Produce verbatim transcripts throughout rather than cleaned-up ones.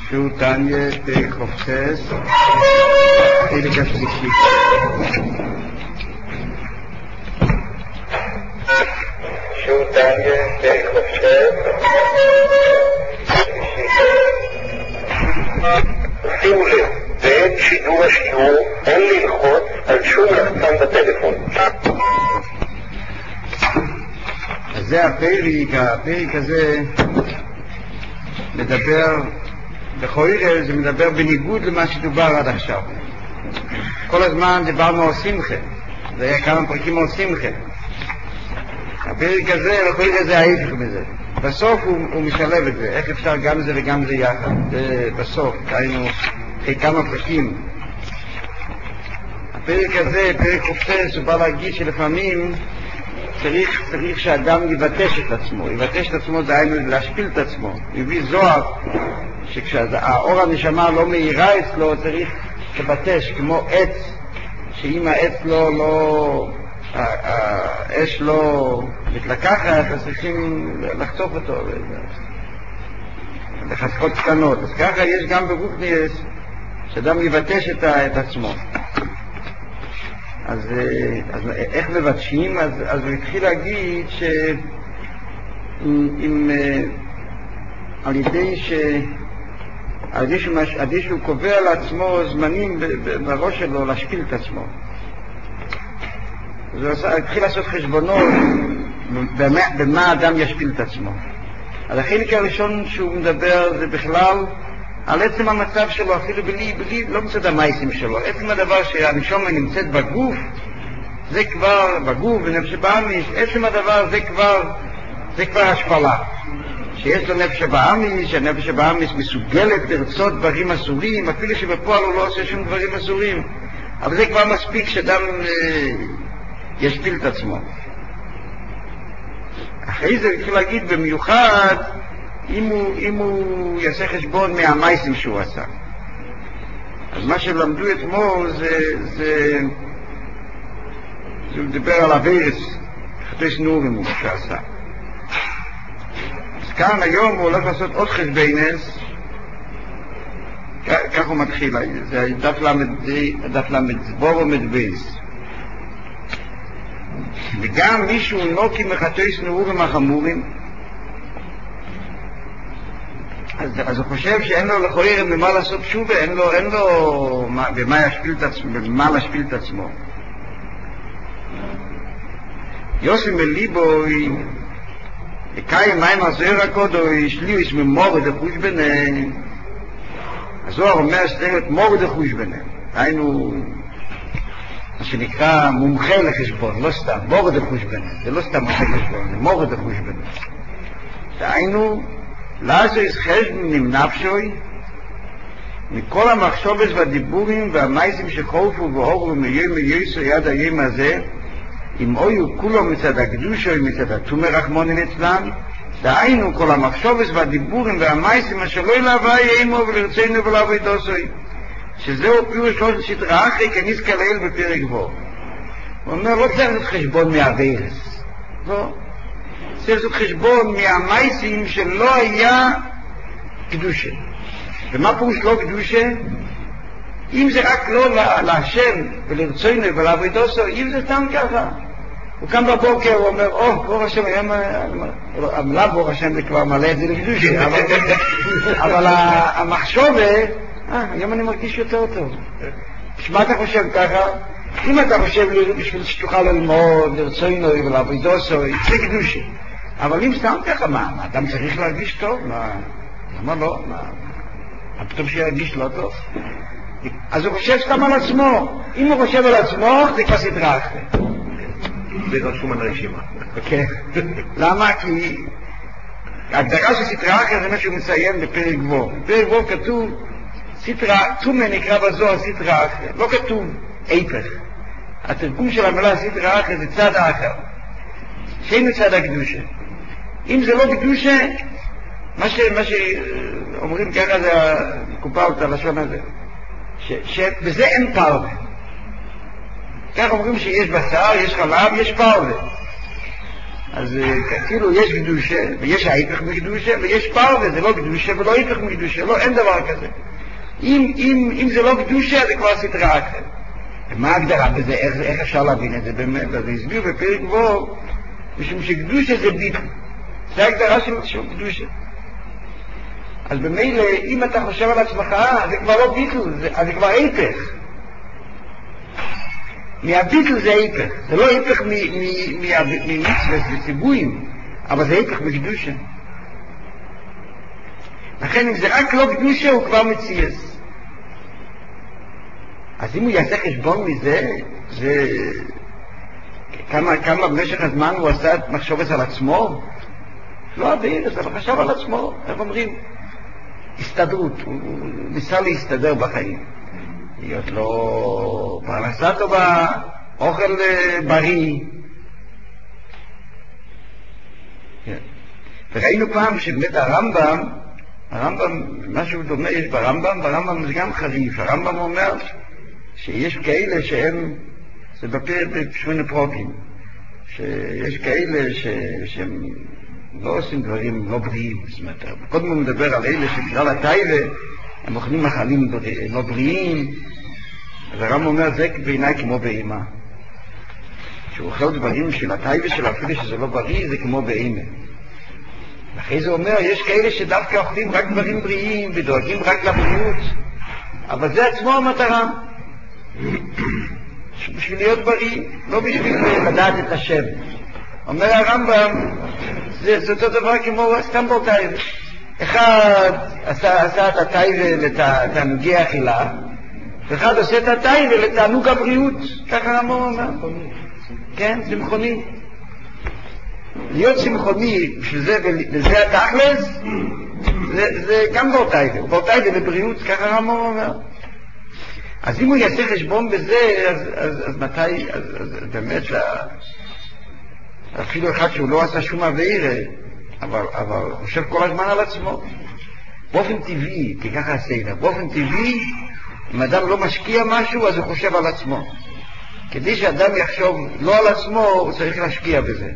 שהוא תניה בחופצס חלק השלישי. שהוא תניה בחופצס שימו לב, בעת שידור השיעור אין ללחוץ על שום לחצן בטלפון. אז זה הפרק, הפרק הזה מדבר בכל ערב, זה מדבר בניגוד למה שדובר עד עכשיו. כל הזמן דיברנו על שמחה, זה היה כמה פרקים על שמחה. הפרק הזה, בכל ערב זה ההפך מזה. בסוף הוא, הוא משלב את זה, איך אפשר גם זה וגם זה יחד. זה בסוף, היינו אחרי כמה פרקים. הפרק הזה, פרק חופצס, הוא בא להגיד שלפעמים צריך, צריך שאדם יבטש את עצמו. יבטש את עצמו זה היינו להשפיל את עצמו. יביא זוהר שכשהאור הנשמה לא מהירה אצלו צריך לבטש כמו עץ, שאם העץ לא, לא, האש לא מתלקחת, אז צריכים לחתוך אותו לחתכות קטנות. אז ככה יש גם ברוחניאס שאדם יבטש את, את עצמו. אז, אז איך מבטשים? אז, אז הוא התחיל להגיד ש אם, על ידי ש על ידי שהוא, על ידי שהוא קובע לעצמו זמנים בראש שלו להשפיל את עצמו. אז הוא עשה, התחיל לעשות חשבונות במה, במה האדם ישפיל את עצמו. אז החלק הראשון שהוא מדבר זה בכלל על עצם המצב שלו, אפילו בלי, בלי, לא מצד המייסים שלו. עצם הדבר שהנשמה נמצאת בגוף, זה כבר, בגוף, בנפש הבאמיס, עצם הדבר זה כבר, זה כבר השפלה. שיש לו נפש הבאמיס, שהנפש הבאמיס מסוגלת לרצות דברים אסורים, אפילו שבפועל הוא לא עושה שום דברים אסורים. אבל זה כבר מספיק שאדם אה, ישפיל את עצמו. אחרי זה התחיל להגיד במיוחד, אם הוא, אם הוא יעשה חשבון מהמייסים שהוא עשה. אז מה שלמדו אתמול זה, זה, זה הוא דיבר על הווירס, חטוס נורים הוא שעשה. אז כאן היום הוא הולך לעשות עוד חשבינס, כך הוא מתחיל, זה דף למד, דף למד בור ומדבייס. וגם מישהו נוקי מחטוס נורים החמורים, אז, אז הוא חושב שאין לו לכל ערב במה לעשות שובה, אין לו, אין לו מה, במה להשפיל את עצמו, במה להשפיל את עצמו. יוסי מליבו, יקיים מים הזוהר הקודו, ישליו יש ממור דחוש ביניהם. הזוהר אומר שצריך את מור דחוש ביניהם. היינו, מה שנקרא מומחה לחשבון, לא סתם, מור דחוש ביניהם. זה לא סתם מומחה לחשבון, זה מור דחוש ביניהם. היינו, לעזו יש חשבון עם נפשוי מכל המחשובס והדיבורים והמייסים שחולפו והורו מיום מיוסו יד היום הזה, אם אויו כולו מצד הקדושו ומצד התומר רחמונן אצלם, דהיינו כל המחשובס והדיבורים והמייסים אשר לא ילהווה יאמו ולרצנו ולעבודוסוי, שזהו פירוש לא סדרה אחרי כניס כלל בפרק בו. הוא אומר לא צריך לעשות חשבון מהווירס, לא, צריך לעשות חשבון מהמייסים שלא היה קדושה. ומה פירוש לא קדושה? אם זה רק לא להשם ולרצונו ולעבודוסו, אם זה סתם ככה. הוא קם בבוקר, הוא אומר, או, בור השם, היום, המילה בור השם זה כבר מלא את זה לקדושה, אבל המחשוב, אה, היום אני מרגיש יותר טוב. מה אתה חושב ככה? אם אתה חושב בשביל שתוכל ללמוד, לרצונו ולעבודוסו, זה קדושה. אבל אם סתם ככה, מה, אדם צריך להרגיש טוב? למה לא? פתאום שירגיש לא טוב? אז הוא חושב סתם על עצמו. אם הוא חושב על עצמו, זה כבר סדרה אחרת. זה לא שום רשימה. כן. למה? כי ההגדרה של סדרה אחרת זה מה שהוא מציין בפרק בו. בפרק בו כתוב, סדרה, תומה נקרא בזוהר סדרה אחרת. לא כתוב איפך. התרגום של המילה סדרה אחרת זה צד האחר. שאין צד הקדושה. אם זה לא קדושה, מה שאומרים ככה זה מקופל את הלשון הזה. שבזה אין פרווה. כך אומרים שיש בשר, יש חלב, יש פרווה. אז כאילו יש קדושה, ויש ההיפך מקדושה, ויש פרווה, זה לא קדושה ולא היפך מקדושה, לא, אין דבר כזה. אם, אם, אם זה לא קדושה, זה כבר סתרה אחרת. מה ההגדרה בזה? איך, איך אפשר להבין את זה באמת? אז הסביר בפרק וו, משום שקדושה זה ביטל. זה ההגדרה של, של קדושה. אז במילא, אם אתה חושב על עצמך, זה כבר לא ביטל, זה, אז זה כבר היפך. מהביטל זה היפך. זה לא היפך ממצוות וציוויים, אבל זה היפך מקדושה. לכן אם זה רק לא קדושה, הוא כבר מציאס. אז אם הוא יעשה חשבון מזה, זה... כמה, כמה במשך הזמן הוא עשה את מחשבת על עצמו? לא אביר, זה חשב על עצמו. איך אומרים? הסתדרות. הוא ניסה להסתדר בחיים. להיות לו פרנסה טובה, אוכל בריא. כן. וראינו פעם שבאמת הרמב"ם, הרמב"ם, משהו דומה יש ברמב"ם, ברמב"ם זה גם חריף. הרמב"ם אומר שיש כאלה שהם, זה בפרק בשמונה פרוקים, שיש כאלה ש, שהם לא עושים דברים לא בריאים. זאת אומרת, קודם הוא מדבר על אלה שבגלל הטייבה, הם אוכלים מחלים לא בריאים. אז הרמב"ם אומר, זה בעיניי כמו באימה. כשהוא אוכל דברים של הטייבה שלו, אפילו שזה לא בריא, זה כמו באימה. אחרי זה אומר, יש כאלה שדווקא אוכלים רק דברים בריאים ודואגים רק לבריאות, אבל זה עצמו המטרה. בשביל להיות בריא, לא בשביל לדעת את השם. אומר הרמב"ם, זה, זה אותו דבר כמו סתם בטייבה. אחד עשה, עשה את הטייבה לתענוגי אכילה, ואחד עושה את הטייבה לתענוג הבריאות. ככה הרמב"ם אומר. כן, צמחוני. להיות צמחוני, בשביל זה, וזה התכלס, זה, זה גם בטייבה. בטייבה לבריאות, ככה הרמב"ם אומר. אז אם הוא יעשה חשבון בזה, אז, אז, אז מתי, אז, אז באמת, אפילו אחד שהוא לא עשה שום עבירה, אבל, אבל חושב כל הזמן על עצמו. באופן טבעי, כי ככה הסדר, באופן טבעי, אם אדם לא משקיע משהו, אז הוא חושב על עצמו. כדי שאדם יחשוב לא על עצמו, הוא צריך להשקיע בזה.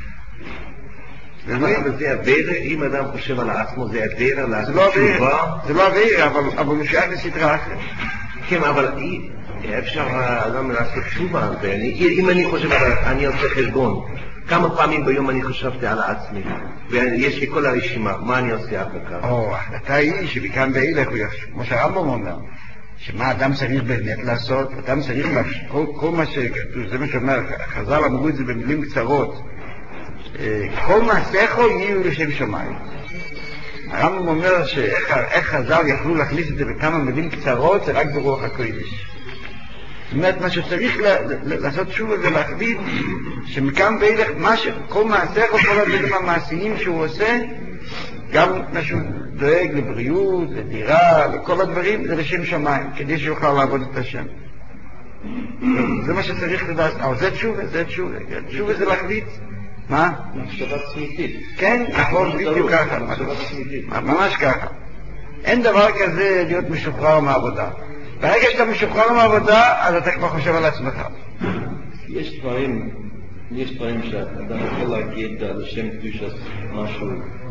זה עבירה, אם אדם חושב על עצמו, זה עבירה לעשות תשובה? זה לא עבירה, אבל הוא שייך לסדרה אחרת. כן, אבל אפשר אדם לעשות תשובה, אם אני חושב, אני עושה חשבון, כמה פעמים ביום אני חשבתי על עצמי, ויש לי כל הרשימה, מה אני עושה אחר כך? או, ההחלטה היא שבכאן ואילך, כמו שהרמב"ם אומר, שמה אדם צריך באמת לעשות, אדם צריך כל, כל מה שכתוב, זה מה שאומר, חז"ל אמרו את זה במילים קצרות, כל מעשיך יהיו לשם שמיים. הרמב"ם אומר שאיך חז"ל יכלו להכניס את זה בכמה מילים קצרות, זה רק ברוח הקודש. זאת אומרת, מה שצריך לעשות שוב ולהחליט, שמכאן ואילך, כל מעשיך או כל הדברים המעשיים שהוא עושה, גם מה שהוא דואג לבריאות, לדירה, לכל הדברים, זה לשם שמיים, כדי שיוכל לעבוד את השם. זה מה שצריך לדעת. אבל זה תשובה, זה תשובה. תשובה זה להחליט. מה? מחשבה צמיתית. כן, נכון, בדיוק ככה. ממש ככה. אין דבר כזה להיות משוחרר מהעבודה. ברגע שאתה משוחרר מהעבודה, אז אתה כבר חושב על עצמך. יש דברים, יש דברים שאדם יכול להגיד על השם קדושת משהו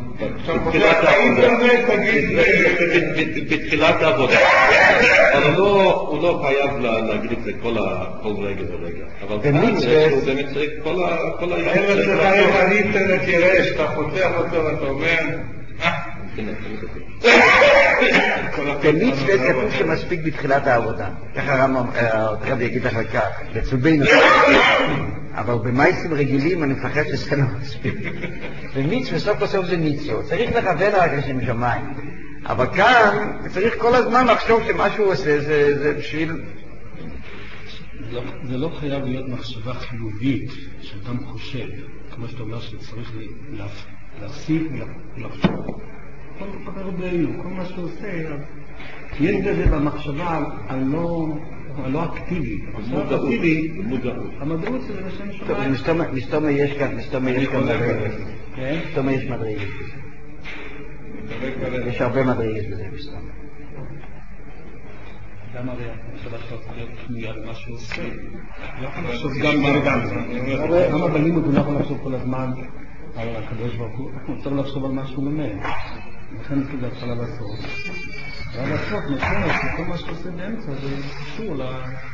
בתחילת העבודה, אבל הוא לא חייב להגיד את זה כל רגע ורגע. אבל כאן הוא באמת צריך כל ה... אין לך רבנית תראה שאתה חותך אותו ואתה אומר במצווה כתוב שמספיק בתחילת העבודה. ככה הרב יגיד לך כך, בצלבינו. אבל במייסים רגילים אני מפחד שזה לא מספיק. במצווה סוף בסוף זה מצווה. צריך לכוון רק לשם שמיים. אבל כאן צריך כל הזמן לחשוב שמה שהוא עושה זה בשביל... זה לא חייב להיות מחשבה חיובית שאדם חושב, כמו שאתה אומר שצריך להפסיק ולחשוב. כל הרבה, כל מה שהוא עושה, יש בזה במחשבה הלא אקטיבית. המודעות זה לשם שמיים. מסתומה יש כאן, מסתומה יש כאן מדרגת. מסתומה יש מדרגת. יש הרבה מדרגת בזה מסתומה. למה הרי המחשבה שלו צריך להיות פנויה למה שהוא עושה? לא יכול לחשוב גם ברגע. למה בלימוד הוא לא יכול לחשוב כל הזמן על הקדוש ברוך הוא? הוא צריך לחשוב על מה שהוא לומד. לכן זה התחלה לעשות. אבל לעשות נותנת שכל מה שהוא עושה באמצע זה קשור ל...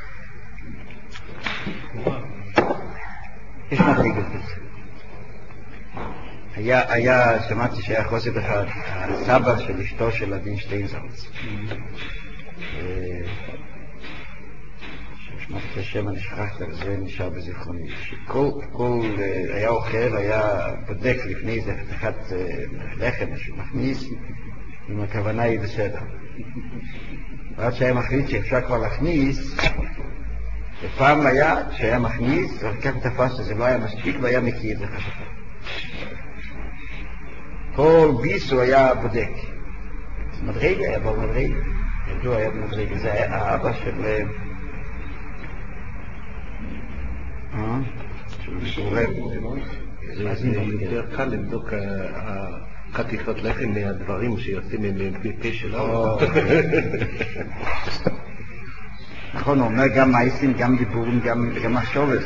יש מדרגות בזה. היה, היה, שמעתי שהיה חוסד אחד, הסבא של אשתו של הדין שטיינזלץ. שמעתי את השם, אני שכחת, זה נשאר בזיכרוני. שכל, כל, היה אוכל, היה בודק לפני זה חתיכת לחם, משהו מכניס, אם הכוונה היא בסדר. ועד שהיה מחליט שאפשר כבר להכניס, ופעם היה, שהיה מכניס, רק כך תפס שזה לא היה מספיק, והיה מכיר את זה חשפה. כל ביס הוא היה בודק. מדרגה היה בו מדרגה. ידוע היה במדרגה. זה היה האבא של... אה? של גורם. זה יותר קל לבדוק חתיכות לחם מהדברים שיוצאים מפה שלנו. נכון, הוא אומר גם מייסים, גם דיבורים, גם מחשובס.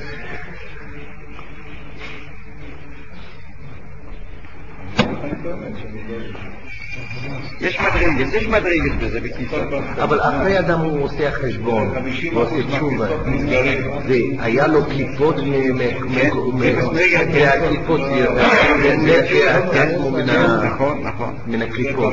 יש מדרגת, יש מדרגת בזה בקיצור. אבל אחרי אדם הוא עושה חשבון, הוא עושה תשובה. זה, היה לו קליפות מהקליפות, זה עצמו מן הקליפות.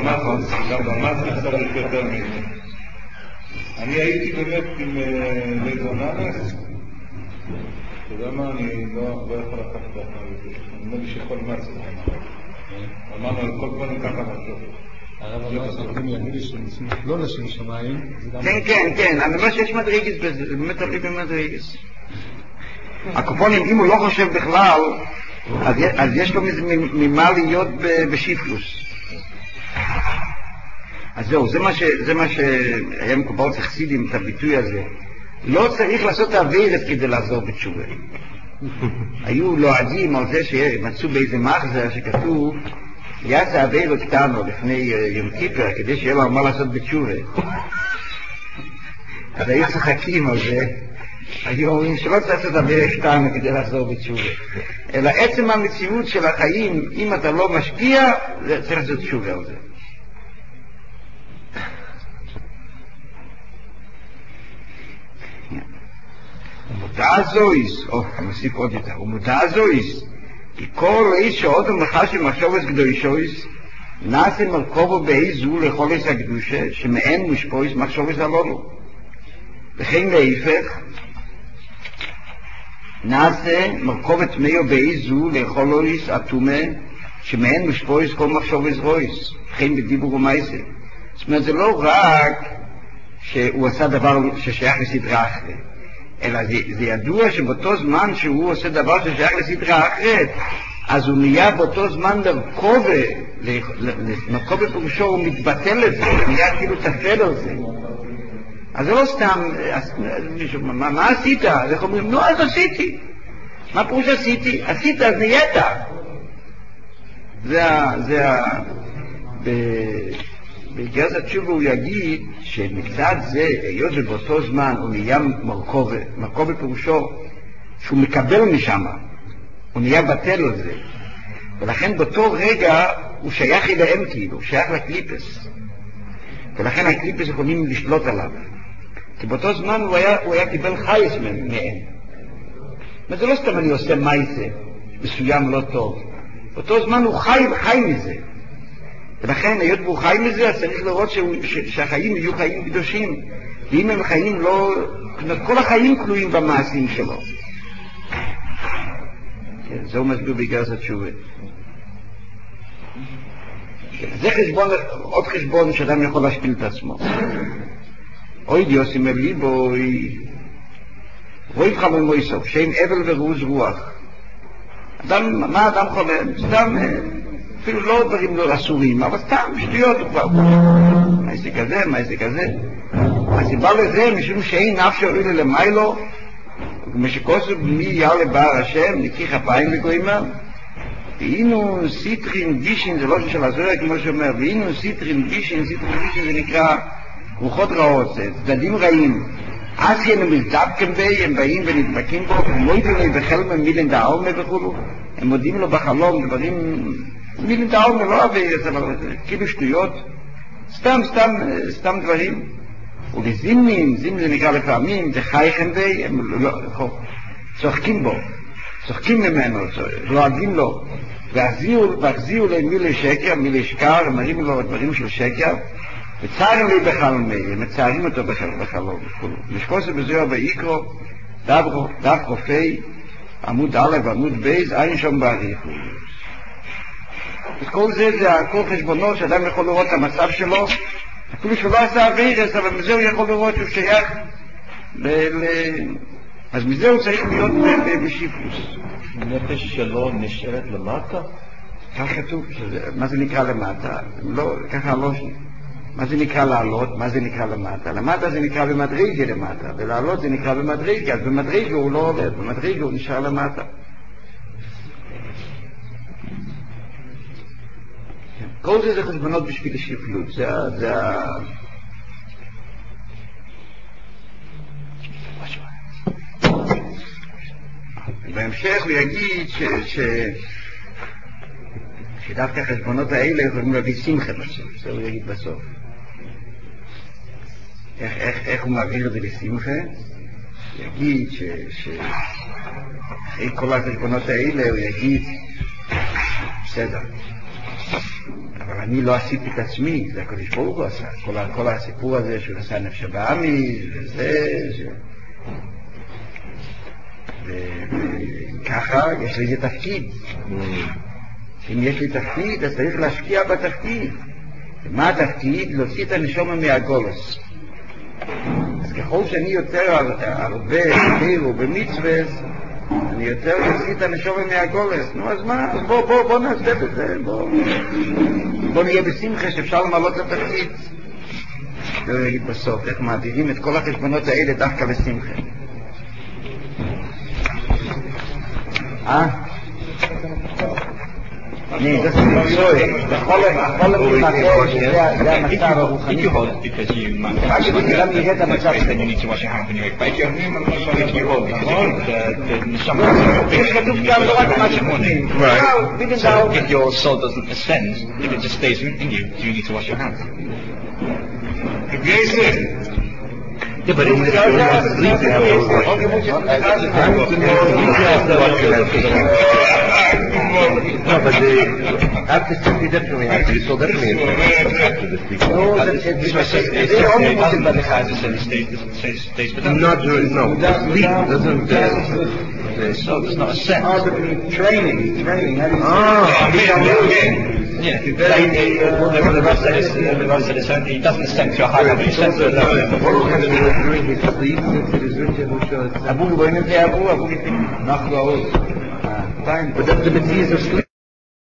אני הייתי באמת עם לזוננס, אתה יודע מה, אני לא יכול לקחת את זה, אני אומר לי שיכול מצב. אמרנו על כל פנים ככה משהו. הרב אמר שאתם יגידו שמצמיח לא לשם שמיים. כן, כן, כן, אני אומר שיש מדרגס בזה, זה באמת תלוי במדרגס. הקופונים, אם הוא לא חושב בכלל, אז יש לו ממה להיות בשיפלוס. אז זהו, זה מה שהיה מקובל חסידים את הביטוי הזה. לא צריך לעשות עבירת כדי לעזור בתשובה. היו לועדים על זה שמצאו באיזה מחזר שכתוב יעשה עבירות קטנו לפני יום כיפר כדי שיהיה לו מה לעשות בתשובה. אז היו צחקים על זה, היו אומרים שלא צריך לעשות עבירות קטנו כדי לעזור בתשובה, אלא עצם המציאות של החיים, אם אתה לא משקיע, צריך לעשות תשובה על זה. ומודע זויס, או, המוסיף עוד יותר, ומודע זויס, כי כל איש שעוד ומחש ומחשובס קדושויס, נעשה מרכובו באיזו לחולס הקדושה, שמאין מושפויס מחשובס הלולו. וכן להיפך, נעשה מרכובת מאו באיזו לחולס התומה, שמאין מושפויס כל מחשובס רויס, וכן בדיבור ומייסה. זאת אומרת, זה לא רק שהוא עשה דבר ששייך לסדרה אחרת, אלא זה, זה ידוע שבאותו זמן שהוא עושה דבר ששייך לסדרה אחרת, אז הוא נהיה באותו זמן מרכובה, מרכובה פירושו הוא מתבטל את זה, הוא נהיה כאילו תפל על זה. אז זה לא סתם, מה, מה עשית? אז איך אומרים, נו אז עשיתי. מה פירוש עשיתי? עשית אז נהיית. זה ה... זה ה... ב... בגרס התשובה הוא יגיד שמקצת זה, היות ובאותו זמן הוא נהיה מרכובה, מרכובה פירושו שהוא מקבל משם, הוא נהיה בטל על זה, ולכן באותו רגע הוא שייך אליהם כאילו, הוא שייך לקליפס, ולכן הקליפס יכולים לשלוט עליו, כי באותו זמן הוא היה, הוא היה קיבל חייס מהם. אבל זה לא סתם אני עושה מייסה, מסוים לא טוב, באותו זמן הוא חי, חי מזה, ולכן היות והוא חי מזה, אז צריך לראות שהחיים יהיו חיים קדושים, ואם הם חיים לא... כל החיים כלואים במעשים שלו. כן, זהו מסביר בגרס התשובה. זה חשבון, עוד חשבון שאדם יכול להשפיל את עצמו. אוי דיוס עם ליבו, רואי חמל מויסוף, שם אבל ורוז רוח. אדם, מה אדם חולם? סתם... אפילו לא דברים לא אסורים, אבל סתם שטויות הוא כבר. מה זה כזה, מה זה כזה? הסיבה לזה, משום שאין אף שאורי ללמיילו, ומשקוסו מי יעלה בר השם, נקי חפיים וגוימה, והיינו סיטרין בישין, זה לא של הזוהר כמו שאומר, והיינו סיטרין בישין, סיטרין בישין זה נקרא רוחות רעות, צדדים רעים. אז הם מזדבקים בי, הם באים ונדבקים בו, הם לא יודעים לו בחלם מילן דאולמה וכולו, הם מודיעים לו בחלום דברים, מילן דאולמה לא עביר, אבל כאילו שטויות, סתם, סתם, סתם דברים. ולזימנים, זימנים זה נקרא לפעמים, זה חייכם בי, הם לא, צוחקים בו, צוחקים ממנו, לועגים לו, והחזירו להם מילי שקר, מילי שקר, מראים לו דברים של שקר, וצערים לי בחלומי, הם מצערים אותו בחלום. משקוס בזוהר ויקרו, דף רופאי, עמוד א' ועמוד ב', אין שם בעריכות. אז כל זה זה הכל חשבונות שאדם יכול לראות את המצב שלו, אפילו שהוא לא עשה אבירס, אבל מזה הוא יכול לראות שהוא שייך ל... אז מזה הוא צריך להיות בשיפוס. נפש שלו נשארת למטה? כך כתוב, מה זה נקרא למטה? לא, ככה לא... מה זה נקרא לעלות? מה זה נקרא למטה? למטה זה נקרא במדרגה למטה, ולעלות זה נקרא במדרגה, אז במדרגה הוא לא עובד, במדרגה הוא נשאר למטה. כל זה זה חשבונות בשביל השפלות, זה ה... זה ה... בהמשך הוא יגיד ש... ש... שדווקא החשבונות האלה יכולים להביא שמחה בסוף, זה הוא יגיד בסוף. איך, איך, איך הוא מעביר את זה לשמחה? יגיד ש... ש... אחרי כל החשבונות האלה הוא יגיד בסדר, אבל אני לא עשיתי את עצמי, זה הקדוש ברוך הוא עשה, כל, כל הסיפור הזה שהוא עשה נפש הבאמי וזה ש... וככה יש לי איזה תפקיד. אם יש לי תפקיד, אז צריך להשקיע בתפקיד. מה התפקיד? להוציא את הנשמה מהגולס. אז ככל שאני יותר הרבה חיר במצווה, אני יותר להוציא את הנשמה מהגולס. נו, אז מה? אז בוא, בוא, בוא נעשה את זה. בוא, בוא נהיה בשמחה שאפשר למלות את התפקיד. זה יגיד בסוף, איך מעבירים את כל החשבונות האלה דווקא בשמחה. אה? Nee, das ist nicht so. Der Cholle, der Cholle mit Matthias, der Matthias הרוחני. If you hold it because you might have Actually, you have to get the Matthias. then you need to wash your hands when you wake. But if you if you hold because the the neshama יש כתוב גם לא רק מה שחושבים. So if your soul doesn't ascend, if it just stays in you, you need to wash your hands. Yeah, but in this you have sleep, you have no, but the, after sleep you definitely have to, so definitely after the sleep. No, not during, no, sleep doesn't, uh, so there's not a sense. Oh, but training, training, how do you Ah, yeah, the Rav said it's, the Rav said it's only, it doesn't ascend to a high level, it ascends to a low level. during his sleep, since it is written, which was... Abu, בואי נביא אבו, אבו נפי. נחו האוז. But that's the Matthias of sleep.